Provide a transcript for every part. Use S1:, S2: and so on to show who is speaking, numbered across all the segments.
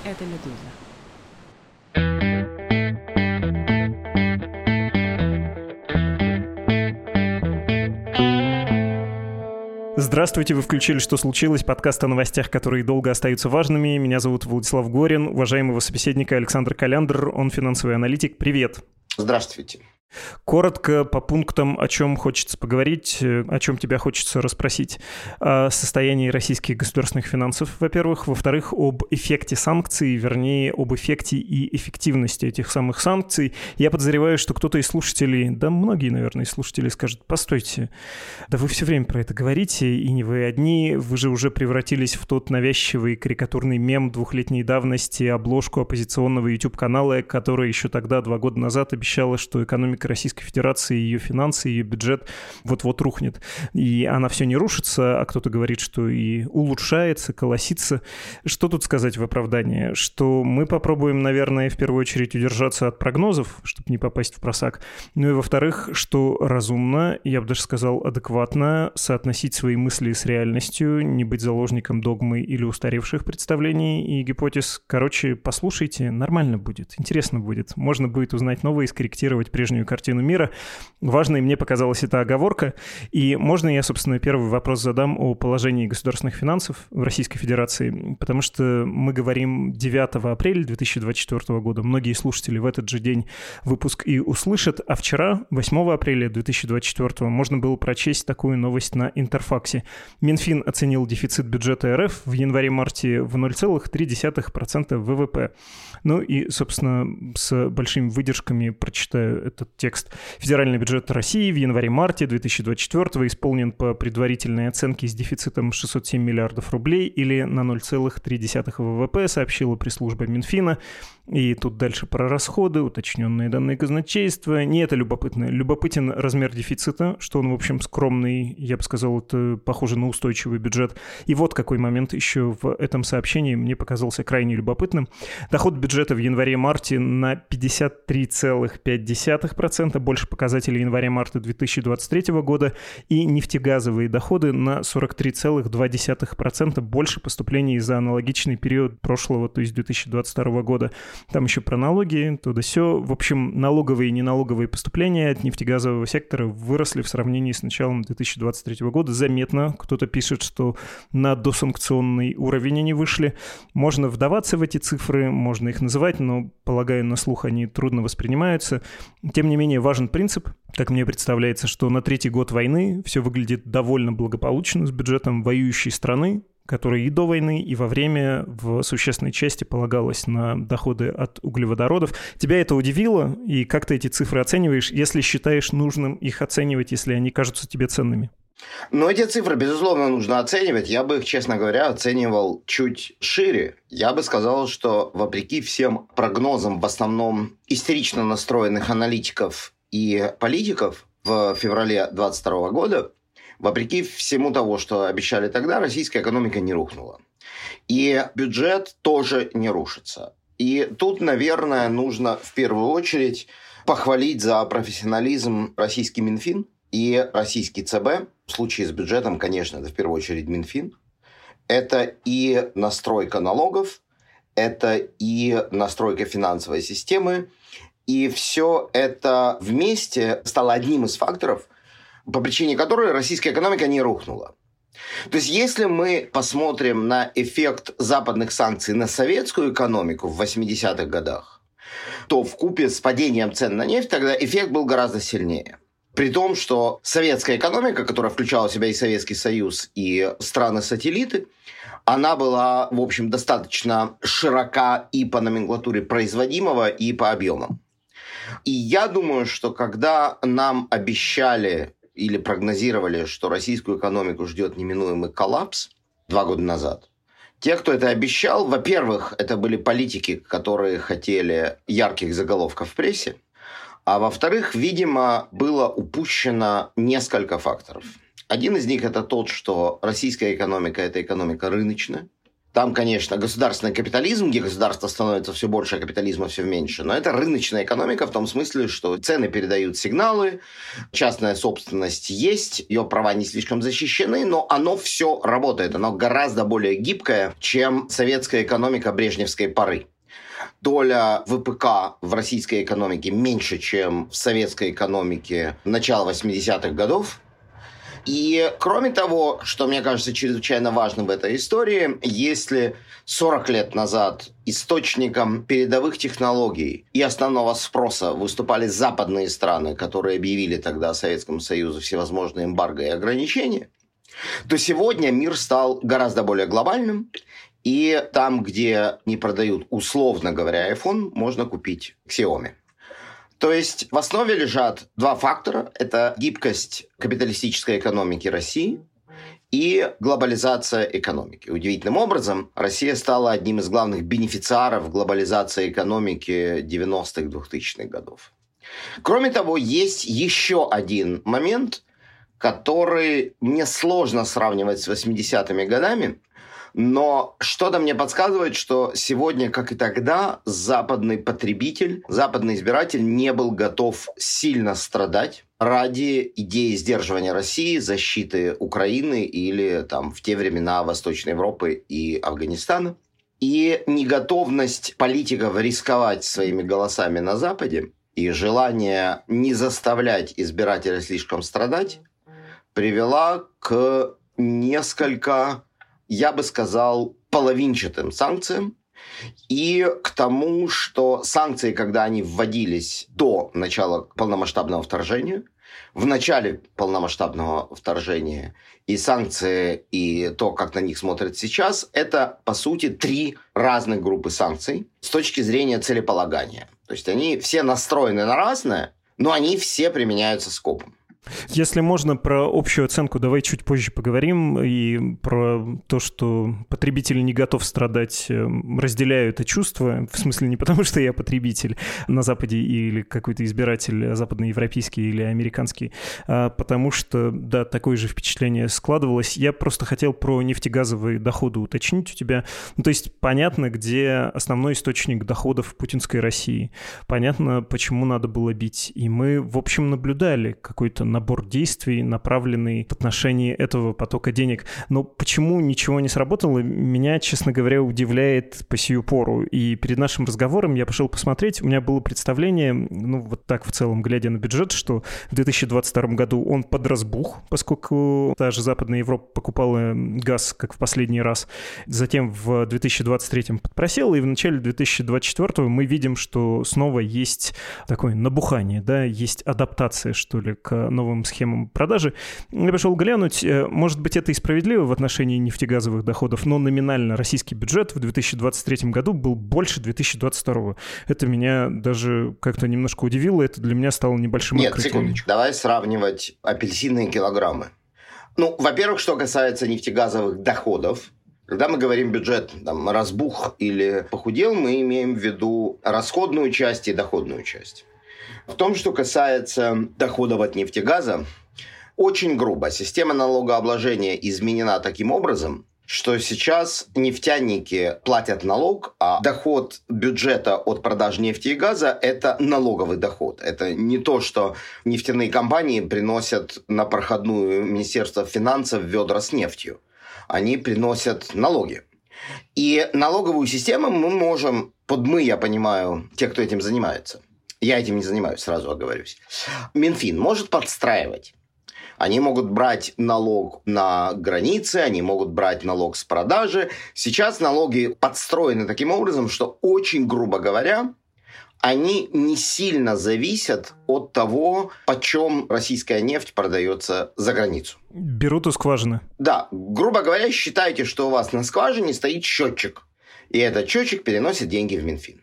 S1: Это «Медуза».
S2: Здравствуйте, вы включили «Что случилось?» Подкаст о новостях, которые долго остаются важными. Меня зовут Владислав Горин, уважаемого собеседника Александр Коляндр, он финансовый аналитик. Привет.
S3: Здравствуйте.
S2: Коротко по пунктам, о чем хочется поговорить, о чем тебя хочется расспросить. О состоянии российских государственных финансов, во-первых. Во-вторых, об эффекте санкций, вернее, об эффекте и эффективности этих самых санкций. Я подозреваю, что кто-то из слушателей, да многие, наверное, из слушателей скажут: постойте, да вы все время про это говорите, и не вы одни, вы же уже превратились в тот навязчивый карикатурный мем двухлетней давности, обложку оппозиционного YouTube-канала, которая еще тогда, 2 года назад, обещала, что экономика Российской Федерации, ее финансы, ее бюджет вот-вот рухнет. И она все не рушится, а кто-то говорит, что и улучшается, колосится. Что тут сказать в оправдание? Что мы попробуем, наверное, в первую очередь удержаться от прогнозов, чтобы не попасть в просак. Ну и во-вторых, что разумно, я бы даже сказал адекватно, соотносить свои мысли с реальностью, не быть заложником догмы или устаревших представлений и гипотез. Короче, послушайте, нормально будет, интересно будет. Можно будет узнать новое и скорректировать прежнюю картину мира. Важной мне показалась эта оговорка. И можно я, собственно, первый вопрос задам о положении государственных финансов в Российской Федерации, потому что мы говорим 9 апреля 2024 года. Многие слушатели в этот же день выпуск и услышат, а вчера, 8 апреля 2024, можно было прочесть такую новость на Интерфаксе. Минфин оценил дефицит бюджета РФ в январе-марте в 0,3% ВВП. Ну и, собственно, с большими выдержками прочитаю этот текст. Федеральный бюджет России в январе-марте 2024 исполнен по предварительной оценке с дефицитом 607 миллиардов рублей или на 0,3% ВВП, сообщила пресс-служба Минфина. И тут дальше про расходы, уточненные данные казначейства. Не это любопытно. Любопытен размер дефицита, что он, в общем, скромный. Я бы сказал, это похоже на устойчивый бюджет. И вот какой момент еще в этом сообщении мне показался крайне любопытным. Доход бюджета в январе-марте на 53,5%, больше показателей января-марта 2023 года, и нефтегазовые доходы на 43,2%, больше поступлений за аналогичный период прошлого, то есть 2022 года. Там еще про налоги, то да сё. В общем, налоговые и неналоговые поступления от нефтегазового сектора выросли в сравнении с началом 2023 года заметно. Кто-то пишет, что на досанкционный уровень они вышли. Можно вдаваться в эти цифры, можно их называть, но, полагаю, на слух они трудно воспринимаются. Тем не менее, важен принцип. Как мне представляется, что на 3-й год войны все выглядит довольно благополучно с бюджетом воюющей страны, которая и до войны, и во время в существенной части полагалась на доходы от углеводородов. Тебя это удивило? И как ты эти цифры оцениваешь, если считаешь нужным их оценивать, если они кажутся тебе ценными?
S3: Но эти цифры, безусловно, нужно оценивать. Я бы их, честно говоря, оценивал чуть шире. Я бы сказал, что вопреки всем прогнозам, в основном истерично настроенных аналитиков и политиков в феврале 2022 года, вопреки всему того, что обещали тогда, российская экономика не рухнула. И бюджет тоже не рушится. И тут, наверное, нужно в первую очередь похвалить за профессионализм российский Минфин и российский ЦБ. В случае с бюджетом, конечно, это в первую очередь Минфин. Это и настройка налогов, это и настройка финансовой системы. И все это вместе стало одним из факторов, по причине которой российская экономика не рухнула. То есть, если мы посмотрим на эффект западных санкций на советскую экономику в 80-х годах, то вкупе с падением цен на нефть тогда эффект был гораздо сильнее. При том, что советская экономика, которая включала в себя и Советский Союз, и страны-сателлиты, она была, в общем, достаточно широка и по номенклатуре производимого, и по объемам. И я думаю, что когда нам обещали или прогнозировали, что российскую экономику ждет неминуемый коллапс 2 года назад, те, кто это обещал, во-первых, это были политики, которые хотели ярких заголовков в прессе, а во-вторых, видимо, было упущено несколько факторов. Один из них – это тот, что российская экономика – это экономика рыночная. Там, конечно, государственный капитализм, где государство становится все больше, а капитализма все меньше. Но это рыночная экономика в том смысле, что цены передают сигналы, частная собственность есть, ее права не слишком защищены, но оно все работает. Оно гораздо более гибкое, чем советская экономика брежневской поры. Доля ВПК в российской экономике меньше, чем в советской экономике начала 80-х годов. И кроме того, что мне кажется чрезвычайно важным в этой истории, если 40 лет назад источником передовых технологий и основного спроса выступали западные страны, которые объявили тогда Советскому Союзу всевозможные эмбарго и ограничения, то сегодня мир стал гораздо более глобальным. И там, где не продают, условно говоря, iPhone, можно купить Xiaomi. То есть в основе лежат два фактора. Это гибкость капиталистической экономики России и глобализация экономики. Удивительным образом, Россия стала одним из главных бенефициаров глобализации экономики 90-х, 2000-х годов. Кроме того, есть еще один момент, который мне сложно сравнивать с 80-ми годами, но что-то мне подсказывает, что сегодня, как и тогда, западный потребитель, западный избиратель не был готов сильно страдать ради идеи сдерживания России, защиты Украины или там, в те времена Восточной Европы и Афганистана. И неготовность политиков рисковать своими голосами на Западе и желание не заставлять избирателя слишком страдать привела к несколько, я бы сказал, половинчатым санкциям и к тому, что санкции, когда они вводились до начала полномасштабного вторжения, в начале полномасштабного вторжения и санкции, и то, как на них смотрят сейчас, это, по сути, три разных группы санкций с точки зрения целеполагания. То есть они все настроены на разное, но они все применяются скопом.
S2: Если можно, про общую оценку давай чуть позже поговорим, и про то, что потребитель не готов страдать, разделяю это чувство, в смысле не потому, что я потребитель на Западе или какой-то избиратель западноевропейский или американский, а потому что, да, такое же впечатление складывалось. Я просто хотел про нефтегазовые доходы уточнить у тебя. Ну, то есть понятно, где основной источник доходов путинской России, понятно, почему надо было бить, и мы, в общем, наблюдали какой-то набор действий, направленный в отношении этого потока денег. Но почему ничего не сработало, меня, честно говоря, удивляет по сию пору. И перед нашим разговором я пошел посмотреть, у меня было представление, ну вот так в целом, глядя на бюджет, что в 2022 году он подразбух, поскольку та же Западная Европа покупала газ, как в последний раз. Затем в 2023 подпросел, и в начале 2024 мы видим, что снова есть такое набухание, да, есть адаптация, что ли, к новым схемам продажи. Я пошел глянуть, может быть, это и справедливо в отношении нефтегазовых доходов, но номинально российский бюджет в 2023 году был больше 2022. Это меня даже как-то немножко удивило, это для меня стало небольшим открытием.
S3: Нет, секундочку, давай сравнивать апельсины и килограммы. Ну, во-первых, что касается нефтегазовых доходов, когда мы говорим бюджет, там, разбух или похудел, мы имеем в виду расходную часть и доходную часть. В том, что касается доходов от нефтегаза, очень грубо. Система налогообложения изменена таким образом, что сейчас нефтяники платят налог, а доход бюджета от продажи нефти и газа – это налоговый доход. Это не то, что нефтяные компании приносят на проходную Министерство финансов ведра с нефтью. Они приносят налоги. И налоговую систему мы можем, я понимаю, те, кто этим занимается. Я этим не занимаюсь, сразу оговорюсь. Минфин может подстраивать. Они могут брать налог на границе, они могут брать налог с продажи. Сейчас налоги подстроены таким образом, что очень грубо говоря, они не сильно зависят от того, почем российская нефть продается за границу.
S2: Берут у скважины.
S3: Да, грубо говоря, считайте, что у вас на скважине стоит счетчик. И этот счетчик переносит деньги в Минфин.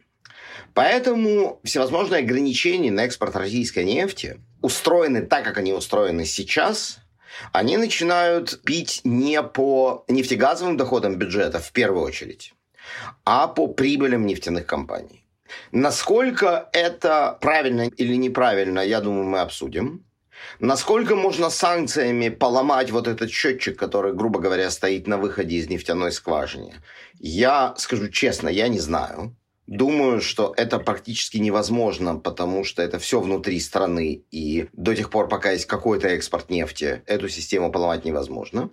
S3: Поэтому всевозможные ограничения на экспорт российской нефти устроены так, как они устроены сейчас. Они начинают бить не по нефтегазовым доходам бюджета в первую очередь, а по прибылям нефтяных компаний. Насколько это правильно или неправильно, я думаю, мы обсудим. Насколько можно санкциями поломать вот этот счетчик, который, грубо говоря, стоит на выходе из нефтяной скважины? Я скажу честно, я не знаю. Думаю, что это практически невозможно, потому что это все внутри страны, и до тех пор, пока есть какой-то экспорт нефти, эту систему поломать невозможно.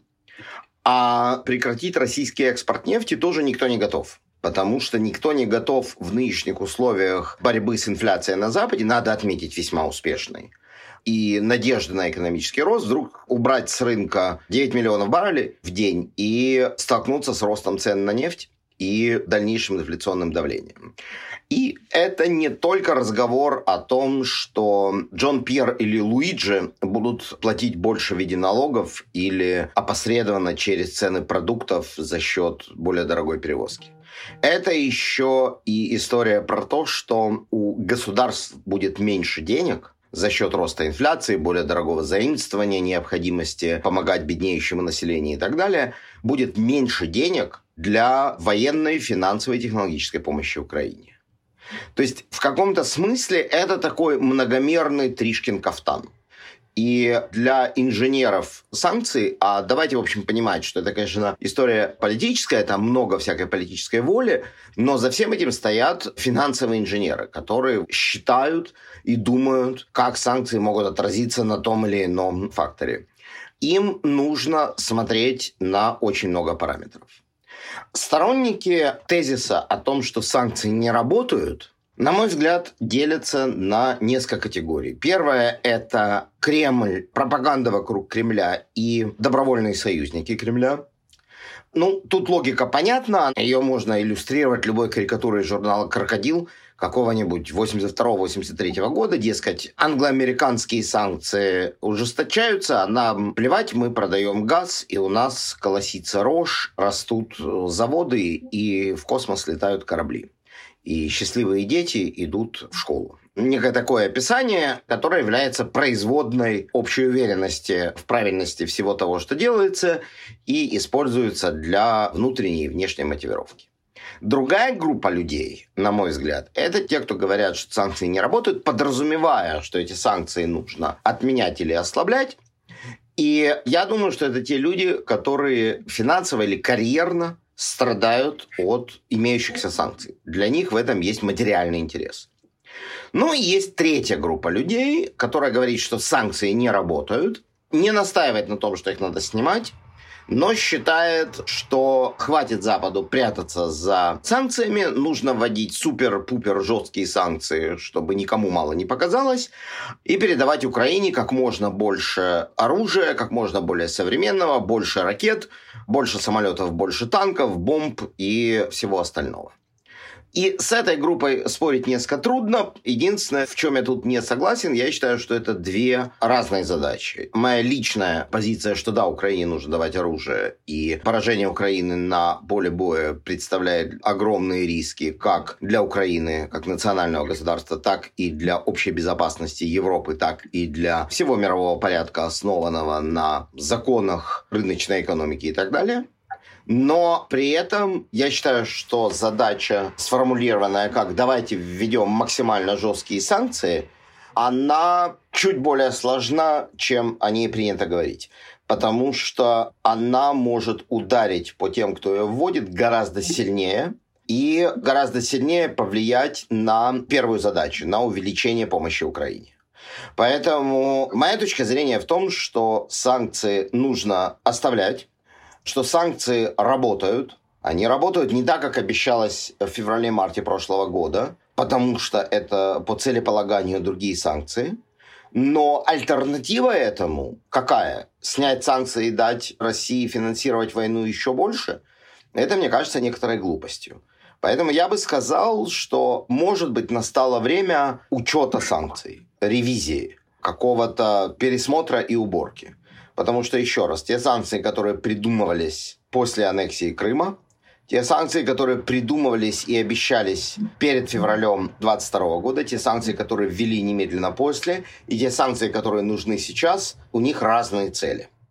S3: А прекратить российский экспорт нефти тоже никто не готов. Потому что никто не готов в нынешних условиях борьбы с инфляцией на Западе, надо отметить, весьма успешной, и надежды на экономический рост, вдруг убрать с рынка 9 миллионов баррелей в день и столкнуться с ростом цен на нефть и дальнейшим инфляционным давлением. И это не только разговор о том, что Джон Пьер или Луиджи будут платить больше в виде налогов или опосредованно через цены продуктов за счет более дорогой перевозки. Это еще и история про то, что у государств будет меньше денег за счет роста инфляции, более дорогого заимствования, необходимости помогать беднеющему населению и так далее. Будет меньше денег для военной, финансовой и технологической помощи Украине. То есть в каком-то смысле это такой многомерный Тришкин кафтан. И для инженеров санкций, а давайте, в общем, понимать, что это, конечно, история политическая, там много всякой политической воли, но за всем этим стоят финансовые инженеры, которые считают и думают, как санкции могут отразиться на том или ином факторе. Им нужно смотреть на очень много параметров. Сторонники тезиса о том, что санкции не работают, на мой взгляд, делятся на несколько категорий. Первое – это Кремль, пропаганда вокруг Кремля и добровольные союзники Кремля. Ну, тут логика понятна. Ее можно иллюстрировать любой карикатурой журнала «Крокодил» какого-нибудь 82-83 года. Дескать, англо-американские санкции ужесточаются, а нам плевать, мы продаем газ, и у нас колосится рожь, растут заводы, и в космос летают корабли. И счастливые дети идут в школу. Некое такое описание, которое является производной общей уверенности в правильности всего того, что делается, и используется для внутренней и внешней мотивировки. Другая группа людей, на мой взгляд, это те, кто говорят, что санкции не работают, подразумевая, что эти санкции нужно отменять или ослаблять. И я думаю, что это те люди, которые финансово или карьерно страдают от имеющихся санкций. Для них в этом есть материальный интерес. Ну и есть третья группа людей, которая говорит, что санкции не работают, не настаивает на том, что их надо снимать, но считает, что хватит Западу прятаться за санкциями, нужно вводить супер-пупер жесткие санкции, чтобы никому мало не показалось, и передавать Украине как можно больше оружия, как можно более современного, больше ракет, больше самолетов, больше танков, бомб и всего остального. И с этой группой спорить несколько трудно. Единственное, в чем я тут не согласен, я считаю, что это две разные задачи. Моя личная позиция, что да, Украине нужно давать оружие, и поражение Украины на поле боя представляет огромные риски как для Украины, как национального государства, так и для общей безопасности Европы, так и для всего мирового порядка, основанного на законах рыночной экономики и так далее. Но при этом я считаю, что задача, сформулированная как «давайте введем максимально жесткие санкции», она чуть более сложна, чем о ней принято говорить. Потому что она может ударить по тем, кто ее вводит, гораздо сильнее. И гораздо сильнее повлиять на первую задачу, на увеличение помощи Украине. Поэтому моя точка зрения в том, что санкции нужно оставлять, что санкции работают. Они работают не так, как обещалось в феврале-марте прошлого года, потому что это по целеполаганию другие санкции. Но альтернатива этому какая? Снять санкции и дать России финансировать войну еще больше? Это, мне кажется, некоторой глупостью. Поэтому я бы сказал, что, может быть, настало время учета санкций, ревизии, какого-то пересмотра и уборки. Потому что, еще раз, те санкции, которые придумывались после аннексии Крыма, те санкции, которые придумывались и обещались перед февралем 2022 года, те санкции, которые ввели немедленно после, и те санкции, которые нужны сейчас, у них разные цели.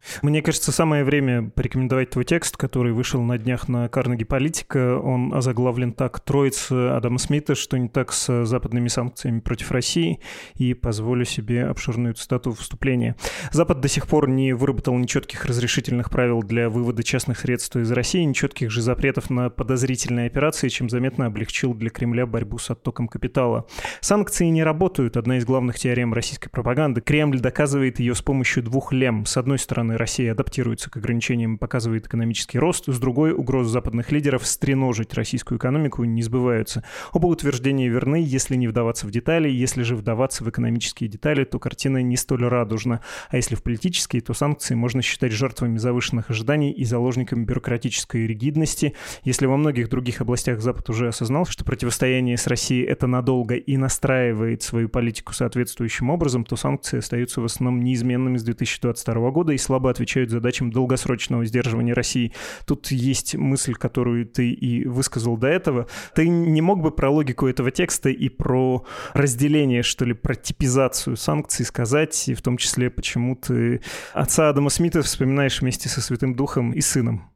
S2: Мне кажется, самое время порекомендовать твой текст, который вышел на днях на Carnegie Politica. Он озаглавлен так: «Троица Адама Смита. Что не так с западными санкциями против России?» И позволю себе обширную цитату вступления. «Запад до сих пор не выработал нечетких разрешительных правил для вывода частных средств из России, нечетких же запретов на подозрительные операции, чем заметно облегчил для Кремля борьбу с оттоком капитала. Санкции не работают. Одна из главных теорем российской пропаганды. Кремль доказывает ее с помощью двух лем. С одной стороны, Россия адаптируется к ограничениям и показывает экономический рост, с другой, угрозы западных лидеров стреножить российскую экономику не сбываются. Оба утверждения верны, если не вдаваться в детали, если же вдаваться в экономические детали, то картина не столь радужна, а если в политические, то санкции можно считать жертвами завышенных ожиданий и заложниками бюрократической ригидности. Если во многих других областях Запад уже осознал, что противостояние с Россией — это надолго и настраивает свою политику соответствующим образом, то санкции остаются в основном неизменными с 2022 года и слабо отвечают задачам долгосрочного сдерживания России. Тут есть мысль, которую ты и высказал до этого. Ты не мог бы про логику этого текста и про разделение, что ли, про типизацию санкций сказать, и в том числе, почему ты отца Адама Смита вспоминаешь вместе со Святым Духом и Сыном?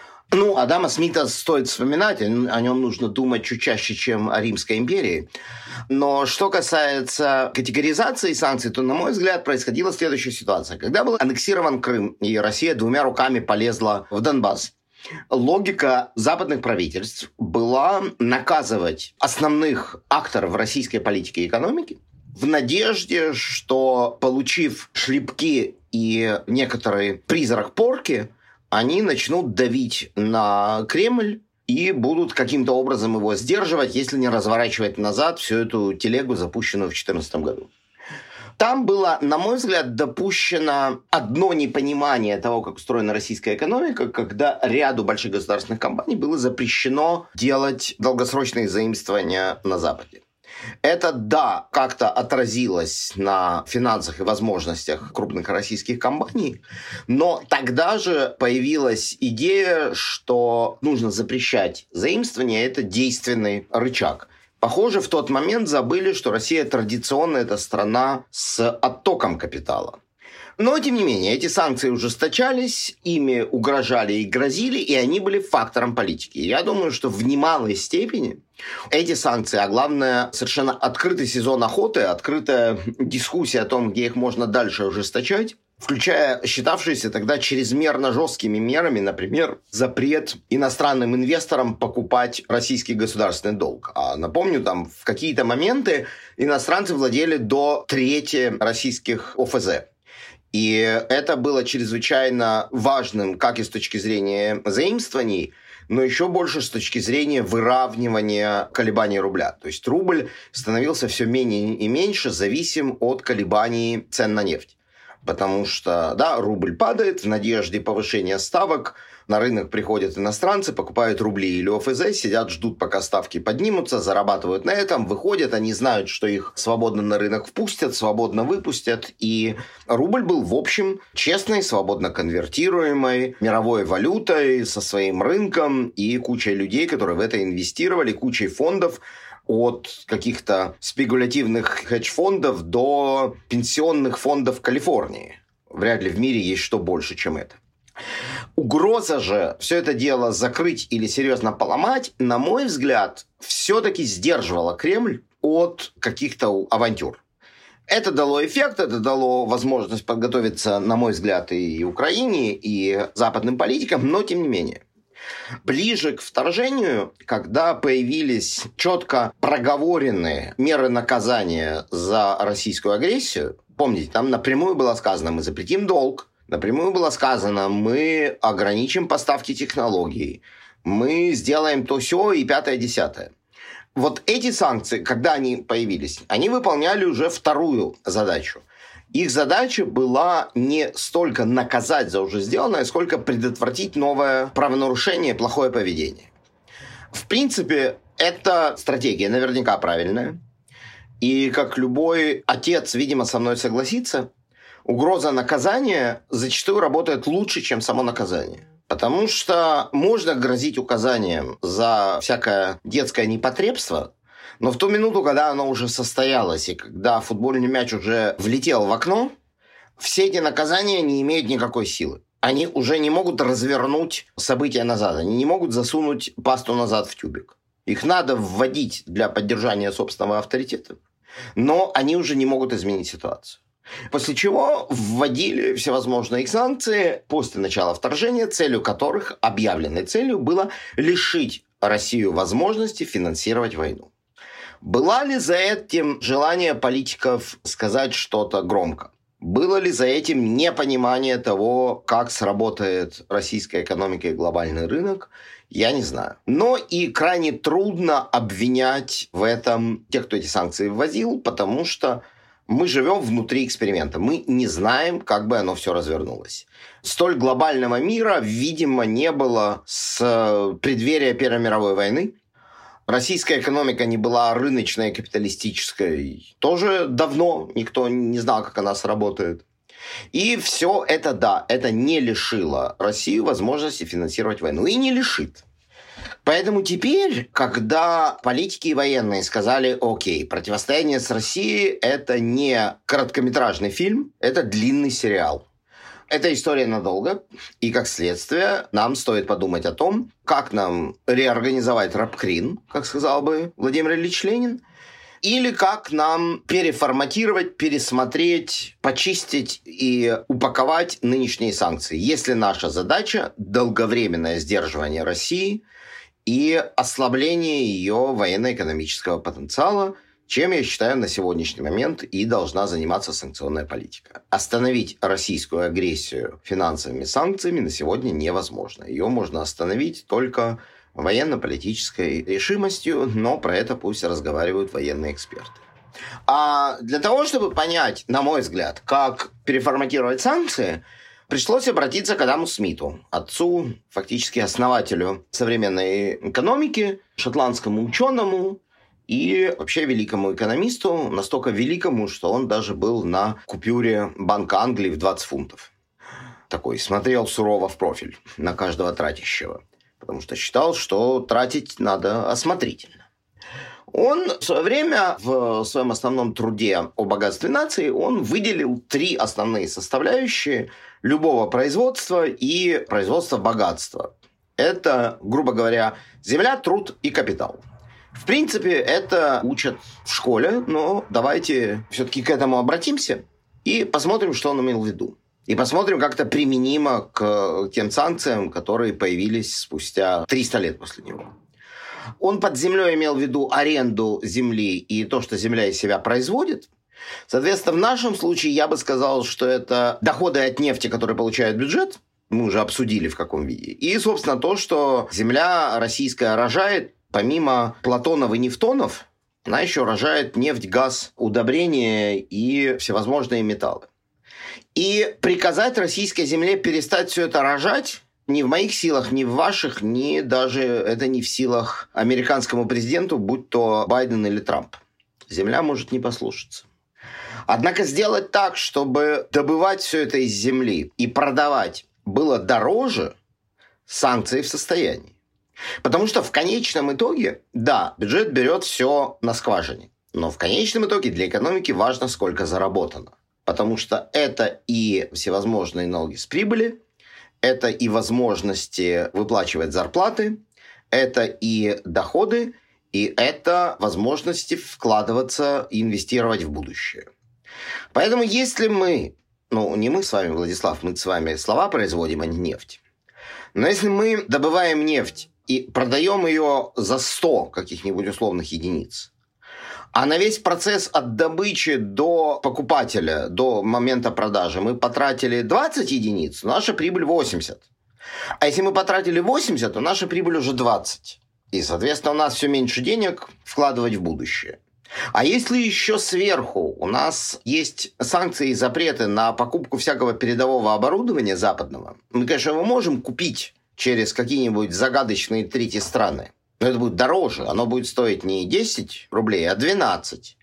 S3: Адама Смита стоит вспоминать, о нем нужно думать чуть чаще, чем о Римской империи. Но что касается категоризации санкций, то, на мой взгляд, происходила следующая ситуация. Когда был аннексирован Крым, и Россия двумя руками полезла в Донбасс, логика западных правительств была наказывать основных акторов российской политики и экономики в надежде, что, получив шлепки и некоторый призрак порки, они начнут давить на Кремль и будут каким-то образом его сдерживать, если не разворачивать назад всю эту телегу, запущенную в 2014 году. Там было, на мой взгляд, допущено одно непонимание того, как устроена российская экономика, когда ряду больших государственных компаний было запрещено делать долгосрочные заимствования на Западе. Это, да, как-то отразилось на финансах и возможностях крупных российских компаний, но тогда же появилась идея, что нужно запрещать заимствование, это действенный рычаг. Похоже, в тот момент забыли, что Россия традиционно это страна с оттоком капитала. Но, тем не менее, эти санкции ужесточались, ими угрожали и грозили, и они были фактором политики. Я думаю, что в немалой степени эти санкции, а главное, совершенно открытый сезон охоты, открытая дискуссия о том, где их можно дальше ужесточать, включая считавшиеся тогда чрезмерно жесткими мерами, например, запрет иностранным инвесторам покупать российский государственный долг. А напомню, там в какие-то моменты иностранцы владели до трети российских ОФЗ. И это было чрезвычайно важным как и с точки зрения заимствований, но еще больше с точки зрения выравнивания колебаний рубля. То есть рубль становился все менее и меньше зависим от колебаний цен на нефть. Потому что, да, рубль падает в надежде повышения ставок, на рынок приходят иностранцы, покупают рубли или ОФЗ, сидят, ждут, пока ставки поднимутся, зарабатывают на этом, выходят, они знают, что их свободно на рынок впустят, свободно выпустят, и рубль был, в общем, честной, свободно конвертируемой мировой валютой со своим рынком и кучей людей, которые в это инвестировали, кучей фондов, от каких-то спекулятивных хедж-фондов до пенсионных фондов Калифорнии. Вряд ли в мире есть что больше, чем это. Угроза же все это дело закрыть или серьезно поломать, на мой взгляд, все-таки сдерживала Кремль от каких-то авантюр. Это дало эффект, это дало возможность подготовиться, на мой взгляд, и Украине, и западным политикам, но тем не менее. Ближе к вторжению, когда появились четко проговоренные меры наказания за российскую агрессию, помните, там напрямую было сказано, мы запретим долг, напрямую было сказано, мы ограничим поставки технологий, мы сделаем то сё и 5-10. Вот эти санкции, когда они появились, они выполняли уже вторую задачу. Их задача была не столько наказать за уже сделанное, сколько предотвратить новое правонарушение, плохое поведение. В принципе, эта стратегия наверняка правильная. И как любой отец, видимо, со мной согласится, угроза наказания зачастую работает лучше, чем само наказание. Потому что можно грозить указанием за всякое детское непотребство, но в ту минуту, когда оно уже состоялось, и когда футбольный мяч уже влетел в окно, все эти наказания не имеют никакой силы. Они уже не могут развернуть события назад. Они не могут засунуть пасту назад в тюбик. Их надо вводить для поддержания собственного авторитета, но они уже не могут изменить ситуацию. После чего вводили всевозможные санкции после начала вторжения, целью которых, объявленной целью, было лишить Россию возможности финансировать войну. Было ли за этим желание политиков сказать что-то громко? Было ли за этим непонимание того, как сработает российская экономика и глобальный рынок? Я не знаю. Но и крайне трудно обвинять в этом тех, кто эти санкции вводил, потому что мы живем внутри эксперимента. Мы не знаем, как бы оно все развернулось. Столь глобального мира, видимо, не было с преддверия Первой мировой войны. Российская экономика не была рыночной, капиталистической. Тоже давно никто не знал, как она сработает. И все это, да, это не лишило Россию возможности финансировать войну. И не лишит. Поэтому теперь, когда политики и военные сказали: окей, противостояние с Россией – это не короткометражный фильм, это длинный сериал. Это история надолго, и как следствие нам стоит подумать о том, как нам реорганизовать рабкрин, как сказал бы Владимир Ильич Ленин, или как нам переформатировать, пересмотреть, почистить и упаковать нынешние санкции, если наша задача – долговременное сдерживание России и ослабление ее военно-экономического потенциала, чем, я считаю, на сегодняшний момент и должна заниматься санкционная политика. Остановить российскую агрессию финансовыми санкциями на сегодня невозможно. Ее можно остановить только военно-политической решимостью, но про это пусть разговаривают военные эксперты. А для того, чтобы понять, на мой взгляд, как переформатировать санкции, пришлось обратиться к Адаму Смиту, отцу, фактически основателю современной экономики, шотландскому ученому и вообще великому экономисту, настолько великому, что он даже был на купюре Банка Англии в 20 фунтов. Такой смотрел сурово в профиль на каждого тратящего, потому что считал, что тратить надо осмотрительно. Он в свое время в своем основном труде о богатстве нации он выделил 3 основные составляющие любого производства и производства богатства. Это, грубо говоря, земля, труд и капитал. В принципе, это учат в школе, но давайте все-таки к этому обратимся и посмотрим, что он имел в виду. И посмотрим, как это применимо к тем санкциям, которые появились спустя 300 лет после него. Он под землей имел в виду аренду земли и то, что земля из себя производит. Соответственно, в нашем случае я бы сказал, что это доходы от нефти, которые получает бюджет. Мы уже обсудили, в каком виде. И, собственно, то, что земля российская рожает, помимо платонов и нефтонов, она еще рожает нефть, газ, удобрения и всевозможные металлы. И приказать российской земле перестать все это рожать ни в моих силах, ни в ваших, ни даже это не в силах американскому президенту, будь то Байден или Трамп. Земля может не послушаться. Однако сделать так, чтобы добывать все это из земли и продавать было дороже, санкции в состоянии. Потому что в конечном итоге, да, бюджет берет все на скважине. Но в конечном итоге для экономики важно, сколько заработано. Потому что это и всевозможные налоги с прибыли, это и возможности выплачивать зарплаты, это и доходы, и это возможности вкладываться и инвестировать в будущее. Поэтому если мы, не мы с вами, Владислав, мы с вами слова производим, а не нефть. Но если мы добываем нефть и продаем ее за 100 каких-нибудь условных единиц, а на весь процесс от добычи до покупателя, до момента продажи мы потратили 20 единиц, наша прибыль 80. А если мы потратили 80, то наша прибыль уже 20. И, соответственно, у нас все меньше денег вкладывать в будущее. А если еще сверху у нас есть санкции и запреты на покупку всякого передового оборудования западного, мы, конечно, его можем купить через какие-нибудь загадочные третьи страны. Но это будет дороже. Оно будет стоить не 10 рублей, а 12.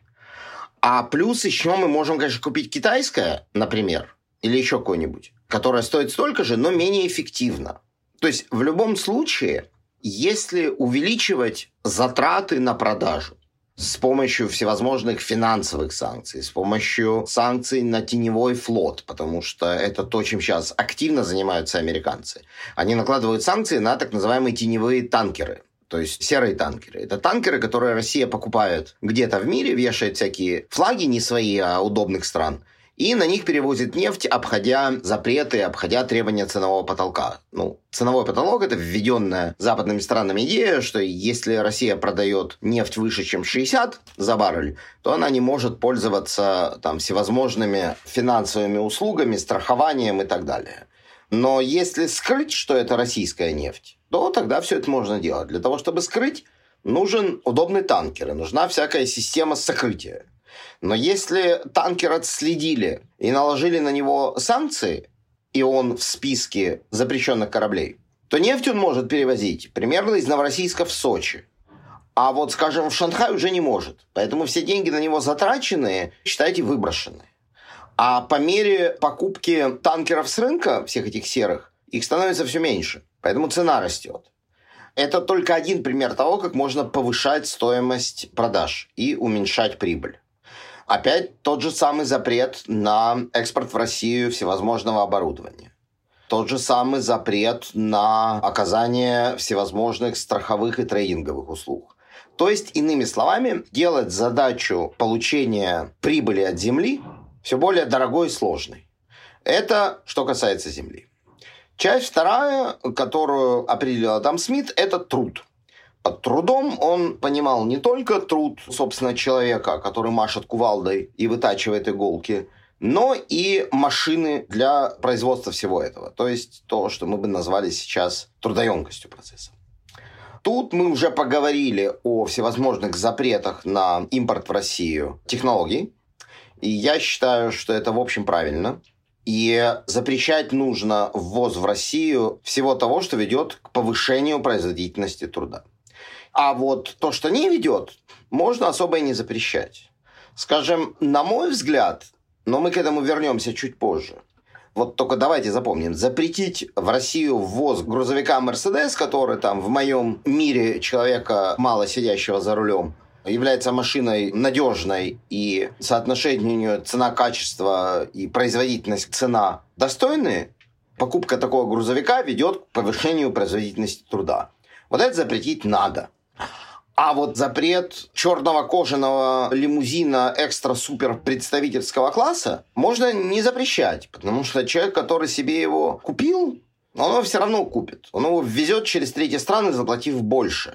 S3: А плюс еще мы можем, конечно, купить китайское, например, или еще какое-нибудь, которое стоит столько же, но менее эффективно. То есть в любом случае, если увеличивать затраты на продажу, с помощью всевозможных финансовых санкций, с помощью санкций на теневой флот, потому что это то, чем сейчас активно занимаются американцы. Они накладывают санкции на так называемые теневые танкеры, то есть серые танкеры. Это танкеры, которые Россия покупает где-то в мире, вешает всякие флаги, не свои, а удобных стран, и на них перевозит нефть, обходя запреты, обходя требования ценового потолка. Ценовой потолок – это введенная западными странами идея, что если Россия продает нефть выше, чем 60 за баррель, то она не может пользоваться всевозможными финансовыми услугами, страхованием и так далее. Но если скрыть, что это российская нефть, то тогда все это можно делать. Для того, чтобы скрыть, нужен удобный танкер, и нужна всякая система сокрытия. Но если танкер отследили и наложили на него санкции, и он в списке запрещенных кораблей, то нефть он может перевозить примерно из Новороссийска в Сочи. А вот, скажем, в Шанхай уже не может. Поэтому все деньги на него затраченные, считайте, выброшены. А по мере покупки танкеров с рынка, всех этих серых, их становится все меньше. Поэтому цена растет. Это только один пример того, как можно повышать стоимость продаж и уменьшать прибыль. Опять тот же самый запрет на экспорт в Россию всевозможного оборудования. Тот же самый запрет на оказание всевозможных страховых и трейдинговых услуг. То есть, иными словами, делать задачу получения прибыли от земли все более дорогой и сложной. Это что касается земли. Часть вторая, которую определил Адам Смит, это труд. Под трудом он понимал не только труд, собственно, человека, который машет кувалдой и вытачивает иголки, но и машины для производства всего этого. То есть то, что мы бы назвали сейчас трудоемкостью процесса. Тут мы уже поговорили о всевозможных запретах на импорт в Россию технологий. И я считаю, что это, в общем, правильно. И запрещать нужно ввоз в Россию всего того, что ведет к повышению производительности труда. А вот то, что не ведет, можно особо и не запрещать. Скажем, на мой взгляд, но мы к этому вернемся чуть позже. Вот только давайте запомним, запретить в Россию ввоз грузовика «Мерседес», который в моем мире человека, мало сидящего за рулем, является машиной надежной и соотношению цена-качество и производительность цена достойные, покупка такого грузовика ведет к повышению производительности труда. Вот это запретить надо. А вот запрет черного кожаного лимузина экстра-супер представительского класса можно не запрещать, потому что человек, который себе его купил, он его все равно купит. Он его ввезет через третьи страны, заплатив больше.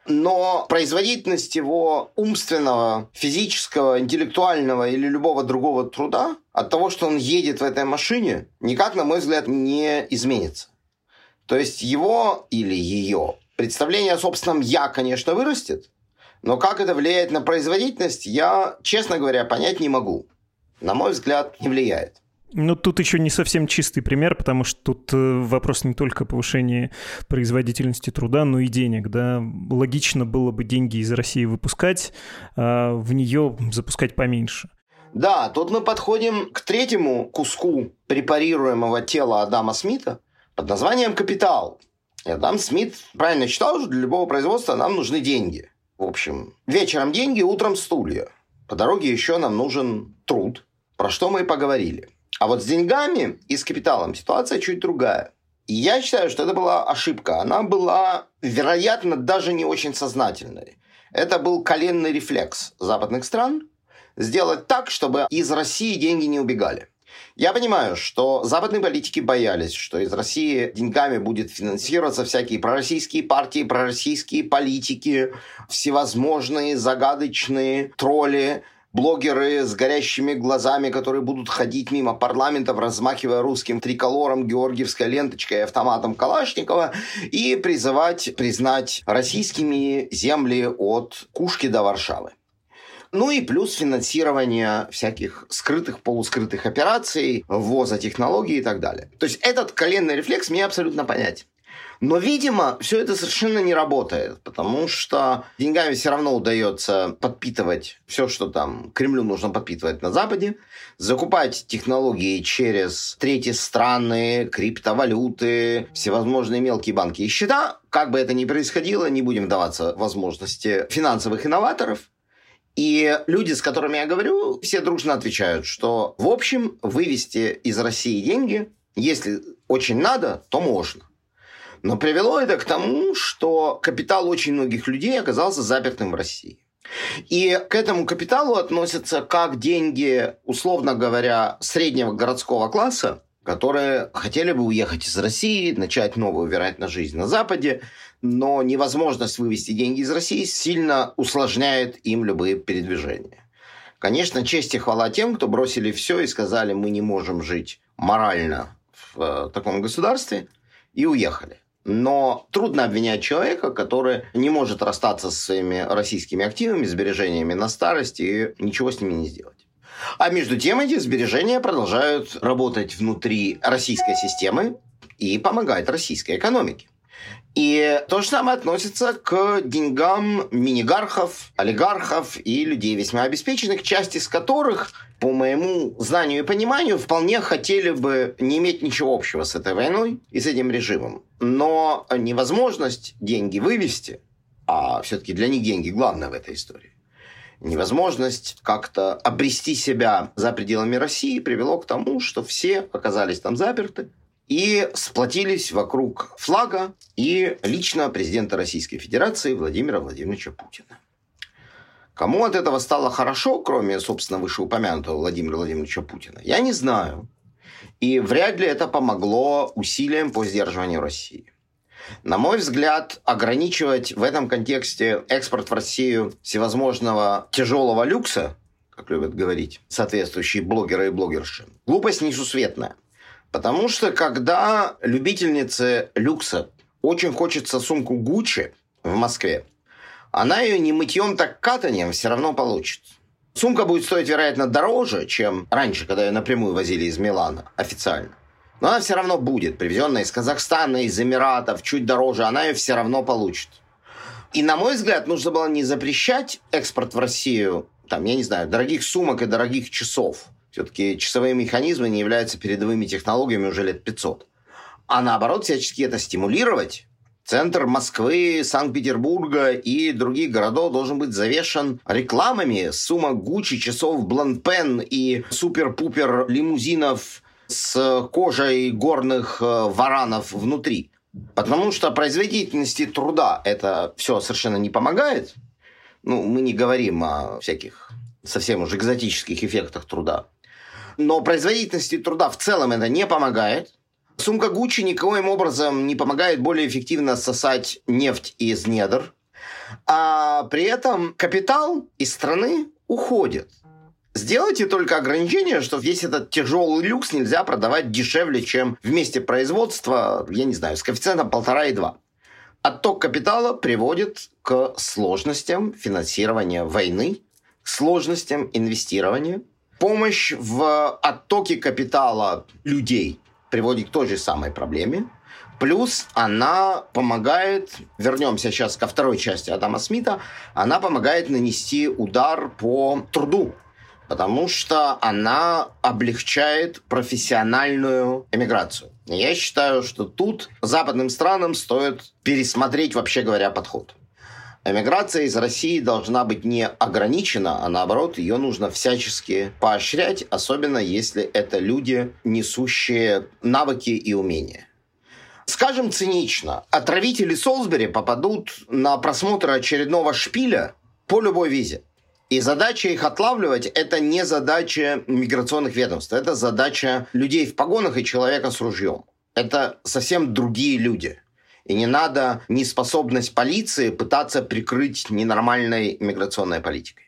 S3: Но производительность его умственного, физического, интеллектуального или любого другого труда от того, что он едет в этой машине, никак, на мой взгляд, не изменится. То есть его или ее представление о собственном «я», конечно, вырастет, но как это влияет на производительность, я, честно говоря, понять не могу. На мой взгляд, не влияет.
S2: Тут еще не совсем чистый пример, потому что тут вопрос не только повышения производительности труда, но и денег. Да? Логично было бы деньги из России выпускать, а в нее запускать поменьше.
S3: Да, тут мы подходим к третьему куску препарируемого тела Адама Смита под названием «Капитал». И Адам Смит правильно считал, что для любого производства нам нужны деньги. В общем, вечером деньги, утром стулья. По дороге еще нам нужен труд, про что мы и поговорили. А вот с деньгами и с капиталом ситуация чуть другая. И я считаю, что это была ошибка. Она была, вероятно, даже не очень сознательной. Это был коленный рефлекс западных стран сделать так, чтобы из России деньги не убегали. Я понимаю, что западные политики боялись, что из России деньгами будет финансироваться всякие пророссийские партии, пророссийские политики, всевозможные загадочные тролли, блогеры с горящими глазами, которые будут ходить мимо парламентов, размахивая русским триколором, георгиевской ленточкой и автоматом Калашникова, и призывать признать российскими земли от Кушки до Варшавы. Ну и плюс финансирование всяких скрытых, полускрытых операций, ввоза технологий и так далее. То есть этот коленный рефлекс мне абсолютно понятен. Но, видимо, все это совершенно не работает, потому что деньгами все равно удается подпитывать все, что там Кремлю нужно подпитывать на Западе, закупать технологии через третьи страны, криптовалюты, всевозможные мелкие банки и счета. Как бы это ни происходило, не будем вдаваться в возможности финансовых инноваторов. И люди, с которыми я говорю, все дружно отвечают, что, в общем, вывести из России деньги, если очень надо, то можно. Но привело это к тому, что капитал очень многих людей оказался запертым в России. И к этому капиталу относятся как деньги, условно говоря, среднего городского класса, которые хотели бы уехать из России, начать новую, вероятно, жизнь на Западе, но невозможность вывести деньги из России сильно усложняет им любые передвижения. Конечно, честь и хвала тем, кто бросили все и сказали, мы не можем жить морально в таком государстве, и уехали. Но трудно обвинять человека, который не может расстаться со своими российскими активами, сбережениями на старость и ничего с ними не сделать. А между тем эти сбережения продолжают работать внутри российской системы и помогать российской экономике. И то же самое относится к деньгам минигархов, олигархов и людей весьма обеспеченных, часть из которых, по моему знанию и пониманию, вполне хотели бы не иметь ничего общего с этой войной и с этим режимом. Но невозможность деньги вывести, а все-таки для них деньги главное в этой истории, невозможность как-то обрести себя за пределами России привело к тому, что все оказались там заперты и сплотились вокруг флага и лично президента Российской Федерации Владимира Владимировича Путина. Кому от этого стало хорошо, кроме, собственно, вышеупомянутого Владимира Владимировича Путина, я не знаю. И вряд ли это помогло усилиям по сдерживанию России. На мой взгляд, ограничивать в этом контексте экспорт в Россию всевозможного тяжелого люкса, как любят говорить соответствующие блогеры и блогерши, глупость несусветная. Потому что когда любительнице люкса очень хочется сумку Гуччи в Москве, она ее не мытьем, так катанием все равно получит. Сумка будет стоить, вероятно, дороже, чем раньше, когда ее напрямую возили из Милана официально. Но она все равно будет, привезенная из Казахстана, из Эмиратов, чуть дороже, она ее все равно получит. И, на мой взгляд, нужно было не запрещать экспорт в Россию, там, я не знаю, дорогих сумок и дорогих часов. Все-таки часовые механизмы не являются передовыми технологиями уже лет 500. А наоборот, всячески это стимулировать. Центр Москвы, Санкт-Петербурга и других городов должен быть завешен рекламами сумок Гуччи, часов Бланпен и супер-пупер лимузинов с кожей горных варанов внутри. Потому что производительности труда это все совершенно не помогает. Мы не говорим о всяких совсем уж экзотических эффектах труда. Но производительности труда в целом это не помогает. Сумка Гуччи никоим образом не помогает более эффективно сосать нефть из недр. А при этом капитал из страны уходит. Сделайте только ограничение, что весь этот тяжелый люкс нельзя продавать дешевле, чем в месте производства, я не знаю, с коэффициентом 1,5 и 2. Отток капитала приводит к сложностям финансирования войны, к сложностям инвестирования. Помощь в оттоке капитала людей приводит к той же самой проблеме. Плюс она помогает, вернемся сейчас ко второй части Адама Смита, она помогает нанести удар по труду. Потому что она облегчает профессиональную эмиграцию. Я считаю, что тут западным странам стоит пересмотреть, вообще говоря, подход. Эмиграция из России должна быть не ограничена, а наоборот, ее нужно всячески поощрять, особенно если это люди, несущие навыки и умения. Скажем цинично, отравители Солсбери попадут на просмотр очередного шпиля по любой визе. И задача их отлавливать – это не задача миграционных ведомств. Это задача людей в погонах и человека с ружьем. Это совсем другие люди. И не надо неспособность полиции пытаться прикрыть ненормальной миграционной политикой.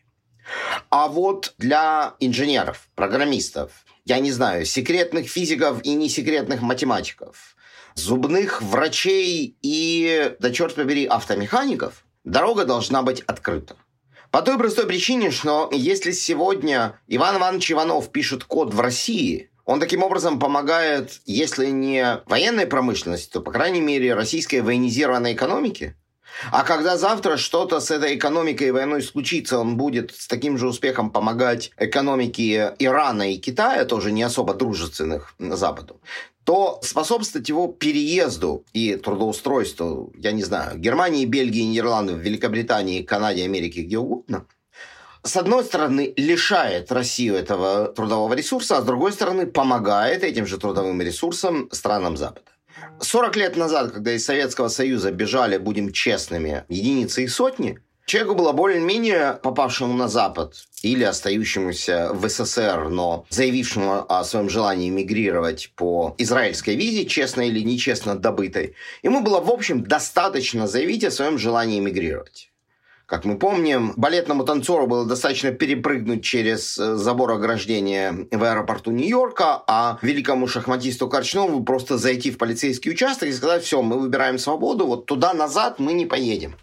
S3: А вот для инженеров, программистов, я не знаю, секретных физиков и несекретных математиков, зубных врачей и, да черт побери, автомехаников, дорога должна быть открыта. По той простой причине, что если сегодня Иван Иванович Иванов пишет код в России, он таким образом помогает, если не военной промышленности, то, по крайней мере, российской военизированной экономике. А когда завтра что-то с этой экономикой и войной случится, он будет с таким же успехом помогать экономике Ирана и Китая, тоже не особо дружественных Западу, то способствовать его переезду и трудоустройству, я не знаю, Германии, Бельгии, Нидерландов, Великобритании, Канаде, Америке, где угодно, с одной стороны, лишает Россию этого трудового ресурса, а с другой стороны, помогает этим же трудовым ресурсам странам Запада. 40 лет назад, когда из Советского Союза бежали, будем честными, единицы и сотни, человеку было более-менее попавшему на Запад или остающемуся в СССР, но заявившему о своем желании мигрировать по израильской визе, честно или нечестно добытой, ему было, в общем, достаточно заявить о своем желании мигрировать. Как мы помним, балетному танцору было достаточно перепрыгнуть через забор ограждения в аэропорту Нью-Йорка, а великому шахматисту Корчнову просто зайти в полицейский участок и сказать: все, мы выбираем свободу, вот туда-назад мы не поедем.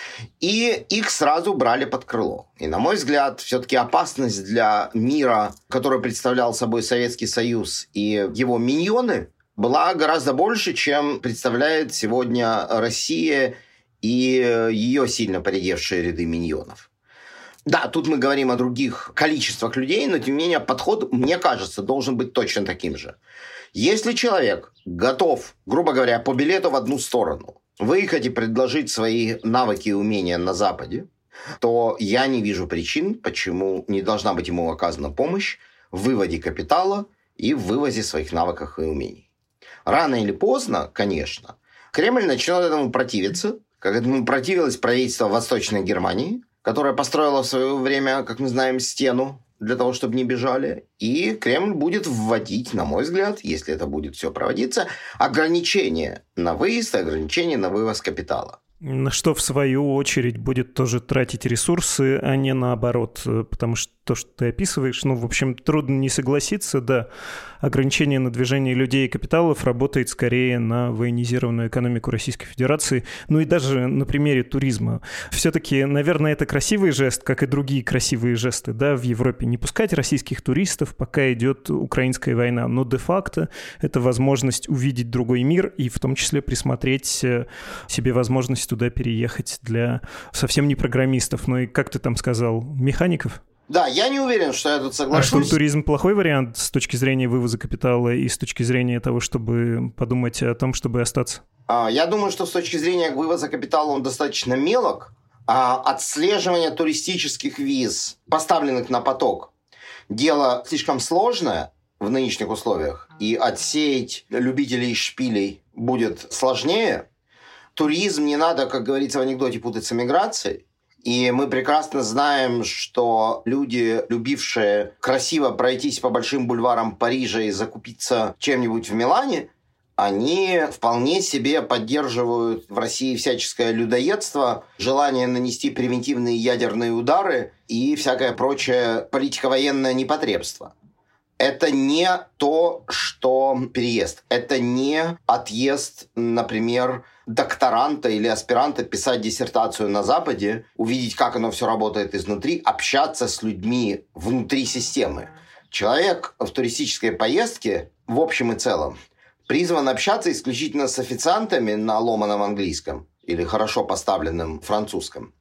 S3: И их сразу брали под крыло. И, на мой взгляд, все-таки опасность для мира, который представлял собой Советский Союз и его миньоны, была гораздо больше, чем представляет сегодня Россия и ее сильно поредевшие ряды миньонов. Да, тут мы говорим о других количествах людей, но, тем не менее, подход, мне кажется, должен быть точно таким же. Если человек готов, грубо говоря, по билету в одну сторону выехать и предложить свои навыки и умения на Западе, то я не вижу причин, почему не должна быть ему оказана помощь в выводе капитала и в вывозе своих навыков и умений. Рано или поздно, конечно, Кремль начнет этому противиться, как этому противилось правительство Восточной Германии, которое построило в свое время, как мы знаем, стену для того, чтобы не бежали. И Кремль будет вводить, на мой взгляд, если это будет все проводиться, ограничения на выезд, ограничения на вывоз капитала.
S2: На что, в свою очередь, будет тоже тратить ресурсы, а не наоборот. Потому что то, что ты описываешь, в общем, трудно не согласиться, да. Ограничение на движение людей и капиталов работает скорее на военизированную экономику Российской Федерации, и даже на примере туризма. Все-таки, наверное, это красивый жест, как и другие красивые жесты, да, в Европе. Не пускать российских туристов, пока идет украинская война. Но де-факто это возможность увидеть другой мир и в том числе присмотреть себе возможность туда переехать для совсем не программистов, но и, как ты там сказал, механиков?
S3: Да, я не уверен, что я тут соглашусь.
S2: А что, туризм плохой вариант с точки зрения вывоза капитала и с точки зрения того, чтобы подумать о том, чтобы остаться?
S3: Я думаю, что с точки зрения вывоза капитала он достаточно мелок. Отслеживание туристических виз, поставленных на поток, дело слишком сложное в нынешних условиях. И отсеять любителей и шпилей будет сложнее. Туризм не надо, как говорится в анекдоте, путать с эмиграцией. И мы прекрасно знаем, что люди, любившие красиво пройтись по большим бульварам Парижа и закупиться чем-нибудь в Милане, они вполне себе поддерживают в России всяческое людоедство, желание нанести превентивные ядерные удары и всякое прочее политико-военное непотребство. Это не то, что переезд. Это не отъезд, например, докторанта или аспиранта писать диссертацию на Западе, увидеть, как оно все работает изнутри, общаться с людьми внутри системы. Человек в туристической поездке, в общем и целом, призван общаться исключительно с официантами на ломаном английском или хорошо поставленном французском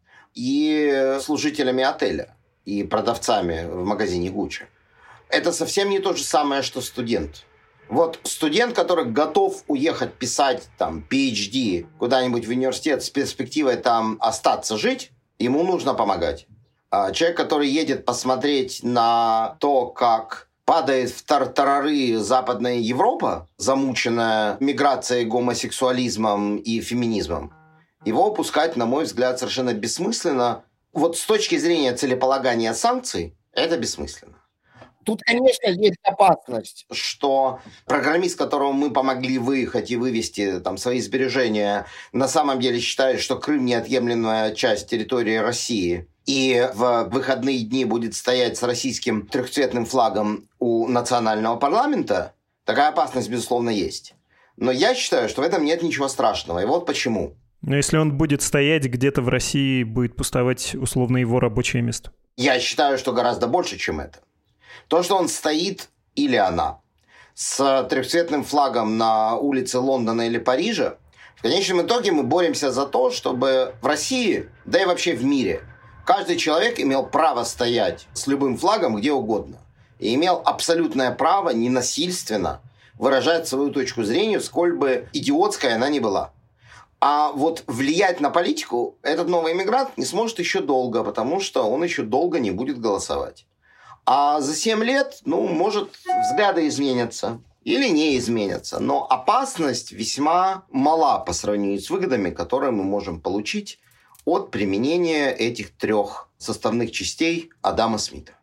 S3: и служителями отеля и продавцами в магазине Гуччи. Это совсем не то же самое, что студент. Вот студент, который готов уехать писать там PhD куда-нибудь в университет с перспективой там остаться жить, ему нужно помогать. А человек, который едет посмотреть на то, как падает в тартарары Западная Европа, замученная миграцией, гомосексуализмом и феминизмом, его опускать, на мой взгляд, совершенно бессмысленно. Вот с точки зрения целеполагания санкций, это бессмысленно. Тут, конечно, есть опасность, что программист, которому мы помогли выехать и вывести там свои сбережения, на самом деле считает, что Крым неотъемлемая часть территории России, и в выходные дни будет стоять с российским трехцветным флагом у национального парламента. Такая опасность, безусловно, есть. Но я считаю, что в этом нет ничего страшного. И вот почему.
S2: Но если он будет стоять где-то в России, будет пустовать условно его рабочее место?
S3: Я считаю, что гораздо больше, чем это. То, что он стоит, или она, с трехцветным флагом на улице Лондона или Парижа, в конечном итоге мы боремся за то, чтобы в России, да и вообще в мире, каждый человек имел право стоять с любым флагом где угодно. И имел абсолютное право ненасильственно выражать свою точку зрения, сколь бы идиотской она ни была. А вот влиять на политику этот новый иммигрант не сможет еще долго, потому что он еще долго не будет голосовать. А за 7 лет, может, взгляды изменятся или не изменятся. Но опасность весьма мала по сравнению с выгодами, которые мы можем получить от применения этих 3 составных частей Адама Смита.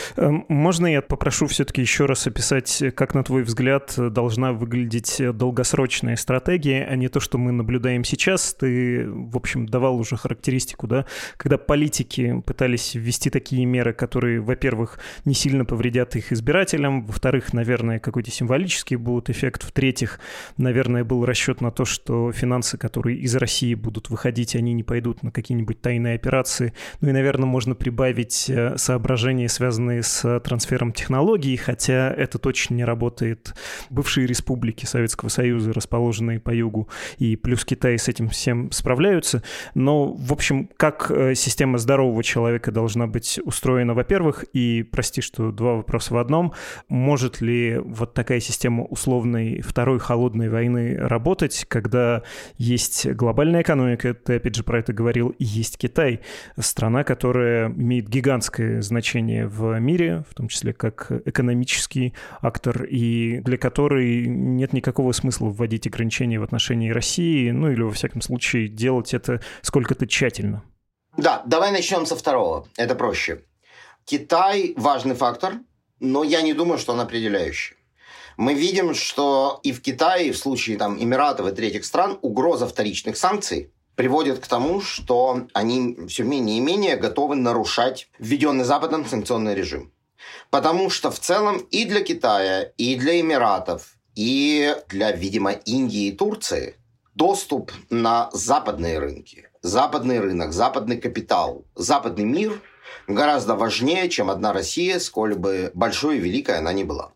S2: Можно я попрошу все-таки еще раз описать, как, на твой взгляд, должна выглядеть долгосрочная стратегия, а не то, что мы наблюдаем сейчас? Ты, в общем, давал уже характеристику, да? Когда политики пытались ввести такие меры, которые, во-первых, не сильно повредят их избирателям, во-вторых, наверное, какой-то символический будет эффект, в-третьих, наверное, был расчет на то, что финансы, которые из России будут выходить, они не пойдут на какие-нибудь тайные операции. Ну и, наверное, можно прибавить соображения, связанные с трансфером технологий, хотя это точно не работает. Бывшие республики Советского Союза, расположенные по югу, и плюс Китай с этим всем справляются. Но, в общем, как система здорового человека должна быть устроена, во-первых, и, прости, что 2 вопроса в одном, может ли вот такая система условной второй холодной войны работать, когда есть глобальная экономика, ты опять же про это говорил, и есть Китай, страна, которая имеет гигантское значение в мире, в том числе как экономический актор, и для которой нет никакого смысла вводить ограничения в отношении России, или, во всяком случае, делать это сколько-то тщательно.
S3: Да, давай начнем со второго. Это проще. Китай – важный фактор, но я не думаю, что он определяющий. Мы видим, что и в Китае, и в случае Эмиратов и третьих стран угроза вторичных санкций приводит к тому, что они все менее и менее готовы нарушать введенный Западом санкционный режим. Потому что в целом и для Китая, и для Эмиратов, и для, видимо, Индии и Турции доступ на западные рынки, западный рынок, западный капитал, западный мир гораздо важнее, чем одна Россия, сколь бы большой и великой она ни была.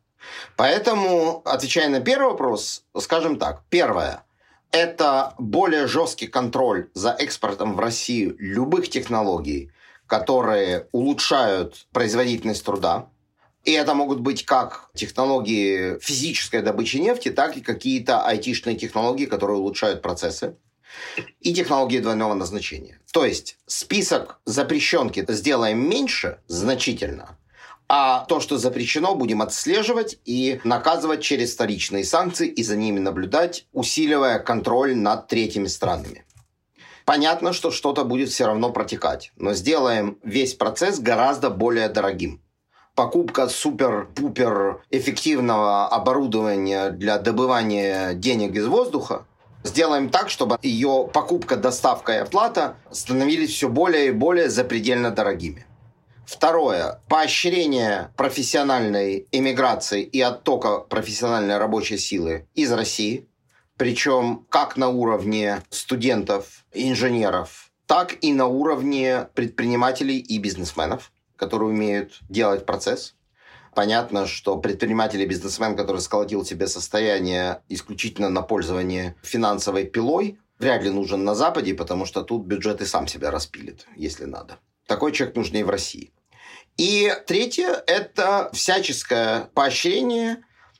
S3: Поэтому, отвечая на первый вопрос, скажем так. Первое. Это более жесткий контроль за экспортом в Россию любых технологий, которые улучшают производительность труда. И это могут быть как технологии физической добычи нефти, так и какие-то айтишные технологии, которые улучшают процессы. И технологии двойного назначения. То есть список запрещенки сделаем меньше значительно, а то, что запрещено, будем отслеживать и наказывать через вторичные санкции и за ними наблюдать, усиливая контроль над третьими странами. Понятно, что что-то будет все равно протекать, но сделаем весь процесс гораздо более дорогим. Покупка супер-пупер эффективного оборудования для добывания денег из воздуха сделаем так, чтобы ее покупка, доставка и оплата становились все более и более запредельно дорогими. Второе. Поощрение профессиональной эмиграции и оттока профессиональной рабочей силы из России. Причем как на уровне студентов, инженеров, так и на уровне предпринимателей и бизнесменов, которые умеют делать процесс. Понятно, что предприниматель и бизнесмен, который сколотил себе состояние исключительно на пользование финансовой пилой, вряд ли нужен на Западе, потому что тут бюджет и сам себя распилит, если надо. Такой человек нужен и в России. И третье – это всяческое поощрение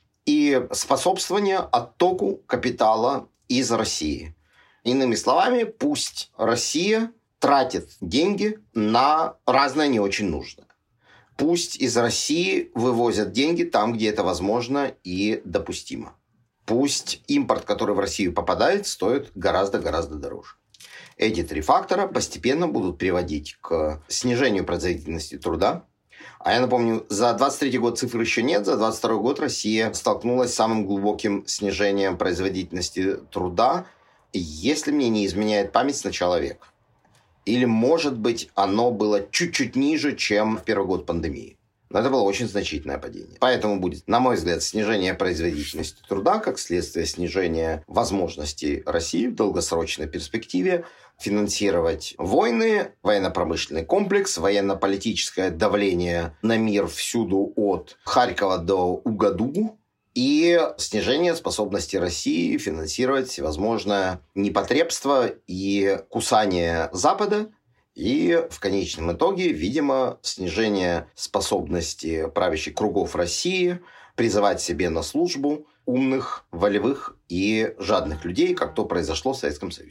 S3: и способствование оттоку капитала из России. Иными словами, пусть Россия тратит деньги на разное не очень нужное. Пусть из России вывозят деньги там, где это возможно и допустимо. Пусть импорт, который в Россию попадает, стоит гораздо-гораздо дороже. Эти 3 фактора постепенно будут приводить к снижению производительности труда. А я напомню, за 23 год цифр еще нет, за 22 год Россия столкнулась с самым глубоким снижением производительности труда, если мне не изменяет память, с начала века. Или, может быть, оно было чуть-чуть ниже, чем в первый год пандемии. Но это было очень значительное падение. Поэтому будет, на мой взгляд, снижение производительности труда, как следствие снижения возможностей России в долгосрочной перспективе финансировать войны, военно-промышленный комплекс, военно-политическое давление на мир всюду от Харькова до Угадугу и снижение способности России финансировать всевозможное непотребство и кусание Запада. И в конечном итоге, видимо, снижение способности правящих кругов России призывать себе на службу умных, волевых и жадных людей, как то произошло в Советском Союзе.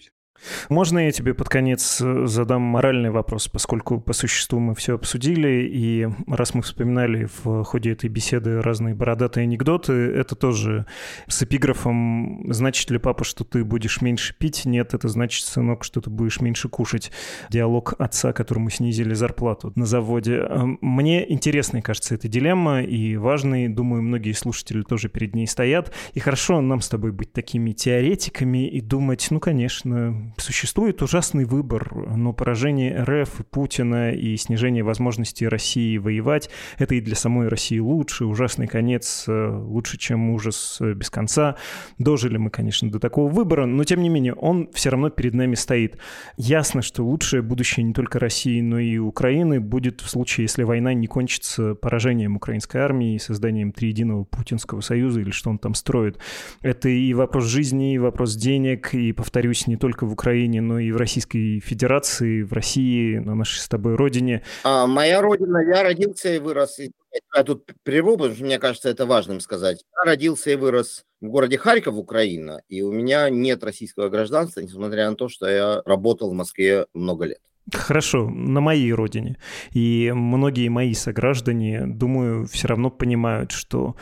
S2: Можно я тебе под конец задам моральный вопрос, поскольку по существу мы все обсудили, и раз мы вспоминали в ходе этой беседы разные бородатые анекдоты, это тоже с эпиграфом «Значит ли, папа, что ты будешь меньше пить?» Нет, это значит, сынок, что ты будешь меньше кушать. Диалог отца, которому снизили зарплату на заводе. Мне интересной, кажется, эта дилемма, и важной, думаю, многие слушатели тоже перед ней стоят. И хорошо нам с тобой быть такими теоретиками и думать, ну, конечно, существует ужасный выбор, но поражение РФ и Путина и снижение возможности России воевать — это и для самой России лучше, ужасный конец лучше, чем ужас без конца. Дожили мы, конечно, до такого выбора, но тем не менее он все равно перед нами стоит. Ясно, что лучшее будущее не только России, но и Украины будет в случае, если война не кончится поражением украинской армии и созданием триединого Путинского союза или что он там строит. Это и вопрос жизни, и вопрос денег, и, повторюсь, не только в Украине, но и в Российской Федерации, в России, на нашей с тобой родине.
S3: Моя родина, я родился и вырос. Я тут прерву, потому что мне кажется, это важным сказать. Я родился и вырос в городе Харьков, Украина, и у меня нет российского гражданства, несмотря на то, что я работал в Москве много лет.
S2: Хорошо, на моей родине. И многие мои сограждане, думаю, все равно понимают, что,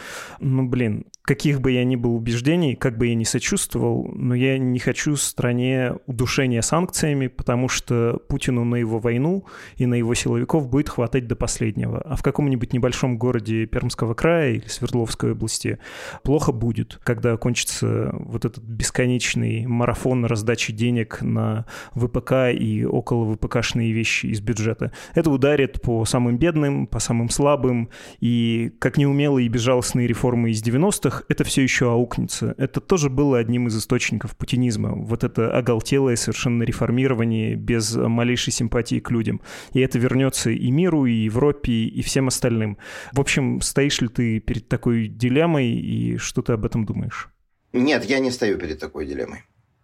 S2: каких бы я ни был убеждений, как бы я ни сочувствовал, но я не хочу стране удушения санкциями, потому что Путину на его войну и на его силовиков будет хватать до последнего. А в каком-нибудь небольшом городе Пермского края или Свердловской области плохо будет, когда кончится вот этот бесконечный марафон раздачи денег на ВПК и около ВПКшные вещи из бюджета. Это ударит по самым бедным, по самым слабым, и как неумелые и безжалостные реформы из 90-х, это все еще аукнется. Это тоже было одним из источников путинизма. Вот это оголтелое совершенно реформирование без малейшей симпатии к людям. И это вернется и миру, и Европе, и всем остальным. В общем, стоишь ли ты перед такой дилеммой, и что ты об этом думаешь?
S3: Нет, я не стою перед такой дилеммой.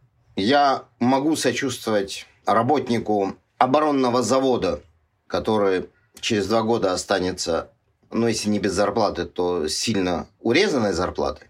S3: Я могу сочувствовать работнику оборонного завода, который через 2 года останется, если не без зарплаты, то сильно урезанной зарплатой.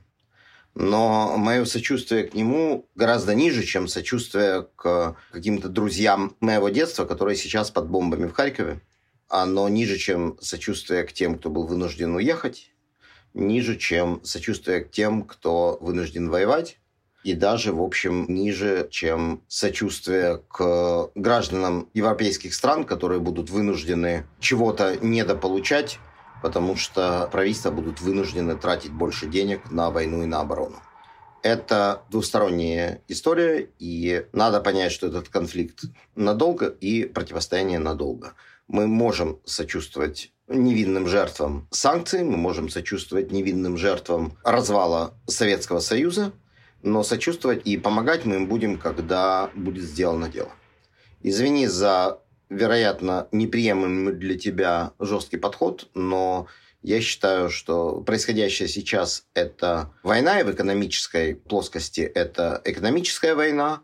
S3: Но мое сочувствие к нему гораздо ниже, чем сочувствие к каким-то друзьям моего детства, которые сейчас под бомбами в Харькове. Оно ниже, чем сочувствие к тем, кто был вынужден уехать, ниже, чем сочувствие к тем, кто вынужден воевать, и даже, в общем, ниже, чем сочувствие к гражданам европейских стран, которые будут вынуждены чего-то недополучать, потому что правительства будут вынуждены тратить больше денег на войну и на оборону. Это двусторонняя история, и надо понять, что этот конфликт надолго и противостояние надолго. Мы можем сочувствовать невинным жертвам санкций, мы можем сочувствовать невинным жертвам развала Советского Союза, но сочувствовать и помогать мы им будем, когда будет сделано дело. Извини за, вероятно, неприемлемый для тебя жесткий подход, но я считаю, что происходящее сейчас – это война, и в экономической плоскости это экономическая война,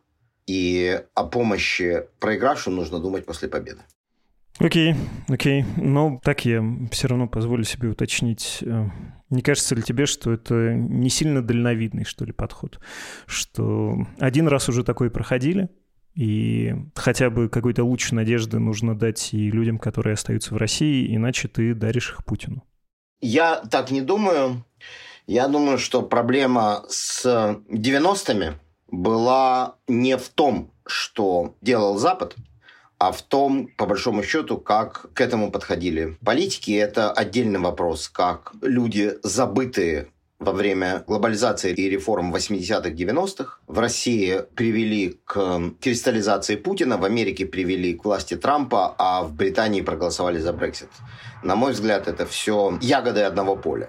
S3: и о помощи проигравшим нужно думать после победы.
S2: Окей. Но так я все равно позволю себе уточнить. Не кажется ли тебе, что это не сильно дальновидный, что ли, подход? Что один раз уже такое проходили, и хотя бы какой-то луч надежды нужно дать и людям, которые остаются в России, иначе ты даришь их Путину.
S3: Я так не думаю. Я думаю, что проблема с 90-ми была не в том, что делал Запад, а в том, по большому счету, как к этому подходили политики. Это отдельный вопрос, как люди, забытые во время глобализации и реформ 80-х, 90-х, в России привели к кристаллизации Путина, в Америке привели к власти Трампа, а в Британии проголосовали за Брексит. На мой взгляд, это все ягоды одного поля.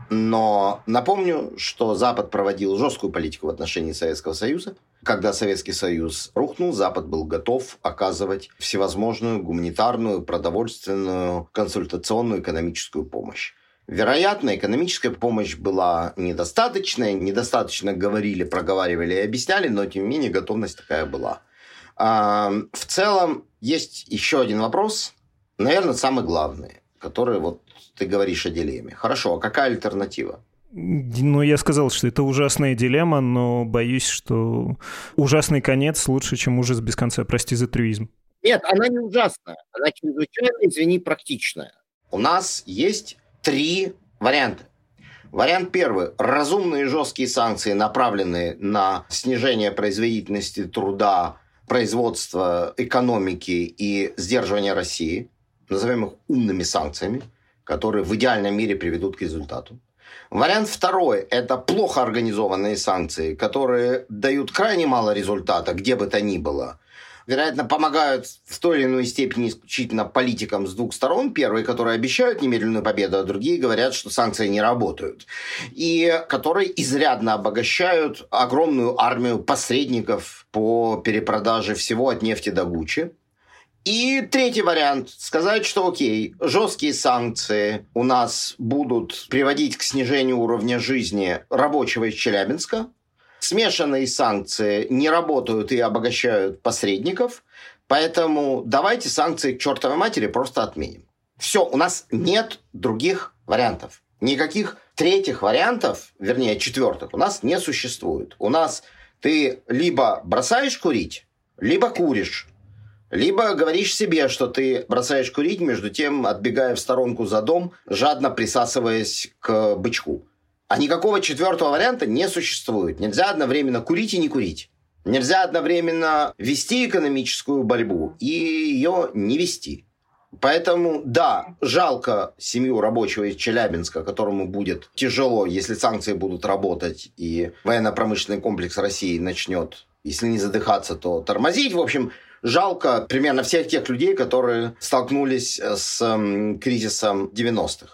S3: Но напомню, что Запад проводил жесткую политику в отношении Советского Союза. Когда Советский Союз рухнул, Запад был готов оказывать всевозможную гуманитарную, продовольственную, консультационную, экономическую помощь. Вероятно, экономическая помощь была недостаточной, недостаточно говорили, проговаривали и объясняли, но тем не менее готовность такая была. В целом есть еще один вопрос, наверное, самый главный, который вот ты говоришь о дилемме. Хорошо, а какая альтернатива?
S2: Ну, я сказал, что это ужасная дилемма, но боюсь, что ужасный конец лучше, чем ужас без конца. Прости за трюизм.
S3: Нет, она не ужасная. Она чрезвычайно, извини, практичная. У нас есть 3 варианта. Вариант первый. Разумные жесткие санкции, направленные на снижение производительности труда, производства, экономики и сдерживания России. Назовем их умными санкциями, которые в идеальном мире приведут к результату. Вариант второй – это плохо организованные санкции, которые дают крайне мало результата, где бы то ни было. Вероятно, помогают в той или иной степени исключительно политикам с 2 сторон. Первые, которые обещают немедленную победу, а другие говорят, что санкции не работают. И которые изрядно обогащают огромную армию посредников по перепродаже всего от нефти до Гуччи. И третий вариант – сказать, что окей, жесткие санкции у нас будут приводить к снижению уровня жизни рабочего из Челябинска. Смешанные санкции не работают и обогащают посредников, поэтому давайте санкции к чертовой матери просто отменим. Все, у нас нет других вариантов. Никаких третьих вариантов, вернее, четвертых, у нас не существует. У нас ты либо бросаешь курить, либо куришь. Либо говоришь себе, что ты бросаешь курить, между тем отбегая в сторонку за дом, жадно присасываясь к бычку. А никакого четвертого варианта не существует. Нельзя одновременно курить и не курить. Нельзя одновременно вести экономическую борьбу и ее не вести. Поэтому, да, жалко семью рабочего из Челябинска, которому будет тяжело, если санкции будут работать, и военно-промышленный комплекс России начнет, если не задыхаться, то тормозить. В общем, жалко примерно всех тех людей, которые столкнулись с кризисом 90-х.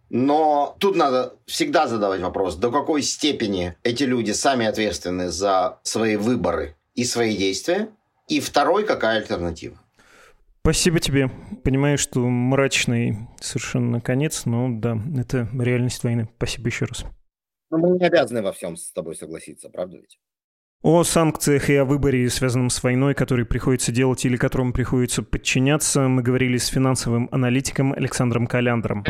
S3: Но тут надо всегда задавать вопрос, до какой степени эти люди сами ответственны за свои выборы и свои действия. И второй, какая альтернатива.
S2: Спасибо тебе. Понимаю, что мрачный совершенно конец, но да, это реальность войны. Спасибо еще раз.
S3: Но мы не обязаны во всем с тобой согласиться, правда ведь?
S2: О санкциях и о выборе, связанном с войной, который приходится делать или которому приходится подчиняться, мы говорили с финансовым аналитиком Александром Коляндром.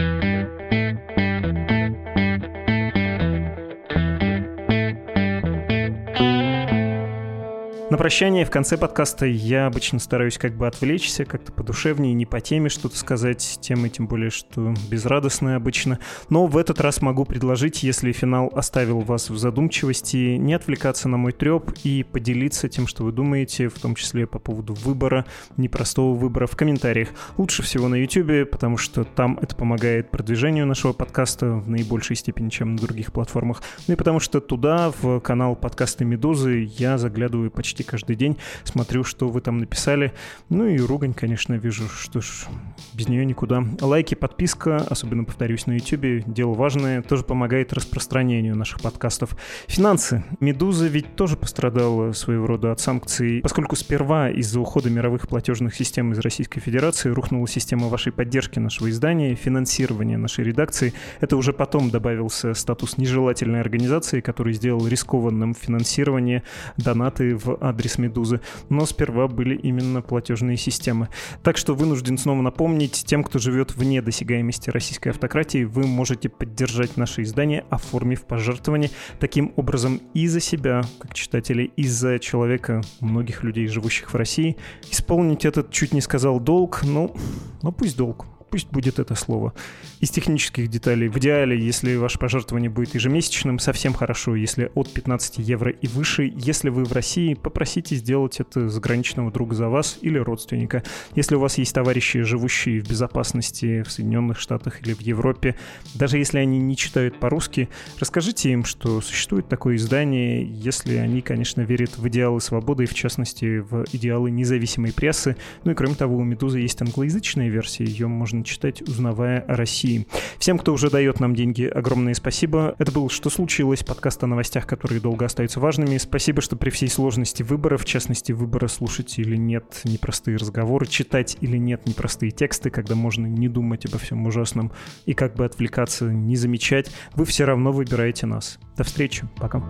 S2: На прощание в конце подкаста я обычно стараюсь как бы отвлечься, как-то подушевнее, не по теме что-то сказать, темы тем более, что безрадостные обычно. Но в этот раз могу предложить, если финал оставил вас в задумчивости, не отвлекаться на мой треп и поделиться тем, что вы думаете, в том числе по поводу выбора, непростого выбора, в комментариях. Лучше всего на YouTube, потому что там это помогает продвижению нашего подкаста в наибольшей степени, чем на других платформах. Ну и потому что туда, в канал подкаста «Медузы», я заглядываю почти каждый день, смотрю, что вы там написали. Ну и ругань, конечно, вижу, что ж, без нее никуда. Лайки, подписка, особенно, повторюсь, на YouTube, дело важное, тоже помогает распространению наших подкастов. Финансы. «Медуза» ведь тоже пострадала своего рода от санкций, поскольку сперва из-за ухода мировых платежных систем из Российской Федерации рухнула система вашей поддержки нашего издания, финансирования нашей редакции. Это уже потом добавился статус нежелательной организации, который сделал рискованным финансирование, донаты в адрес «Медузы», но сперва были именно платежные системы. Так что вынужден снова напомнить, тем, кто живет вне досягаемости российской автократии, вы можете поддержать наше издание, оформив пожертвование. Таким образом, и за себя, как читателей, и за человека, многих людей, живущих в России, исполнить этот, чуть не сказал, долг, но пусть долг. Пусть будет это слово. Из технических деталей. В идеале, если ваше пожертвование будет ежемесячным, совсем хорошо. Если от 15 евро и выше. Если вы в России, попросите сделать это заграничного друга за вас или родственника. Если у вас есть товарищи, живущие в безопасности в Соединенных Штатах или в Европе, даже если они не читают по-русски, расскажите им, что существует такое издание, если они, конечно, верят в идеалы свободы и, в частности, в идеалы независимой прессы. Ну и, кроме того, у «Медузы» есть англоязычная версия. Ее можно читать, узнавая о России. Всем, кто уже дает нам деньги, огромное спасибо. Это был «Что случилось?» Подкаст о новостях, которые долго остаются важными. Спасибо, что при всей сложности выбора, в частности, выбора слушать или нет непростые разговоры, читать или нет непростые тексты, когда можно не думать обо всем ужасном и как бы отвлекаться, не замечать, вы все равно выбираете нас. До встречи. Пока.